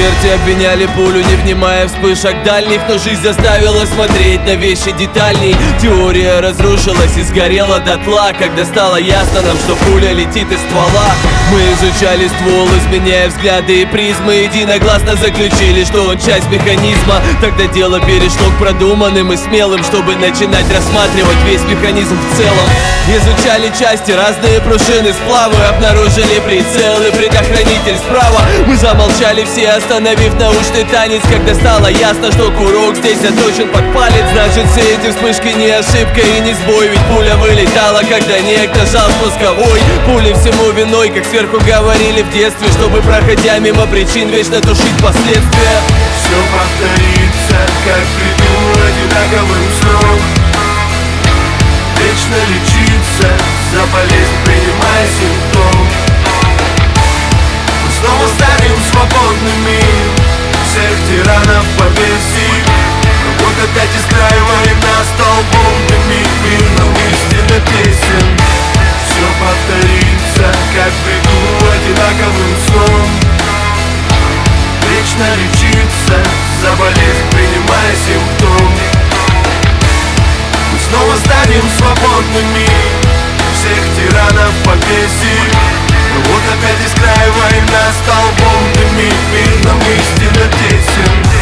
смерти обвиняли пулю, не внимая вспышек дальних. Но жизнь заставила смотреть на вещи детальней. Теория разрушилась и сгорела дотла, когда стало ясно нам, что пуля летит из ствола. Мы изучали ствол, изменяя взгляды и призмы, единогласно заключили, что он часть механизма. Тогда дело перешло к продуманным и смелым, чтобы начинать рассматривать весь механизм в целом. Изучали части, разные пружины, сплавы, обнаружили прицел и предохранитель справа. Мы замолчали все, остановив научный танец, когда стало ясно, что курок здесь заточен под палец. Значит, все эти вспышки не ошибка и не сбой, ведь пуля вылетала, когда некто жал спусковой. Пули всему виной, как сверху говорили в детстве, чтобы, проходя мимо причин, вечно тушить последствия. Все повторится, как в бреду, одинаковым сном. Вечно лечиться, за болезнь принимая симптом. Мы снова станем свободными, всех тиранов повесив. Вот опять из края война столбом дымит, мир нам истинно тесен. Все повторится, как в бреду, одинаковым сном. Вечно лечиться, за болезнь принимая симптом. Мы снова станем свободными, всех тиранов повесив. Вот опять из края война столбом дымит, мир нам истинно тесен.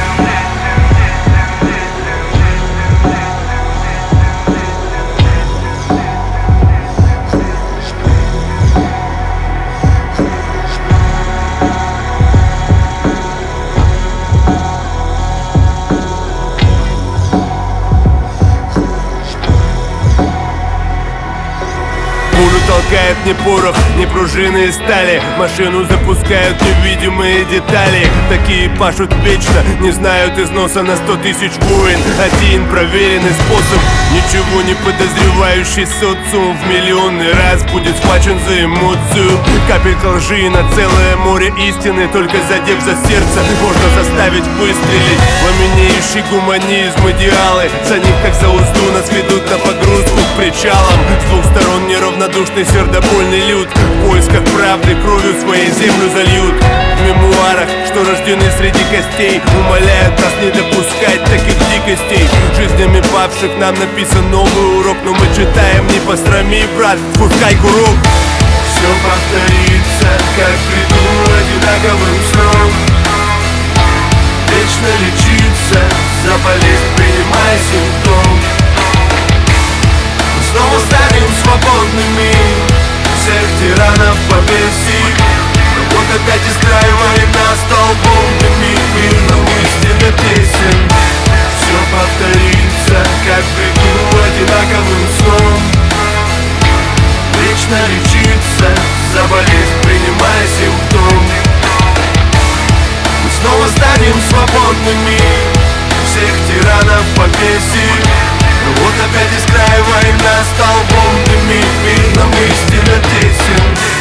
Пулю толкает не порох, не пружины из стали. Машину запускают невидимые детали. Такие пашут вечно, не знают износа на 100 тысяч воин. Один проверенный способ, ничего не подозревающий социум в миллионный раз будет схвачен за эмоцию. Капелька лжи на целое море истины, только задев за сердце можно заставить выстрелить. Пламенеющий гуманизм, идеалы, за них как за узду нас ведут на погрузку к причалам. С двух сторон неравнодушный сердобольный люд, в поисках правды кровью своей землю зальют. В мемуарах, что рождены среди костей, умоляют нас не допускать таких дикостей. Жизнями павших нам написан новый урок, но мы читаем: не посрами, брат, спускай курок. Все повторится, как в бреду, одинаковым сном. Вечно лечиться, за болезнь принимая симптом. Мы снова станем свободными, всех тиранов повесив. Вот опять из края война столбом дымит, мир нам истинно тесен. Все повторится, как в бреду, одинаковым сном. Вечно лечиться, за болезнь принимая симптом. Мы снова станем свободными, всех тиранов повесив. Вот опять из края война столбом дымит, мир нам истинно тесен.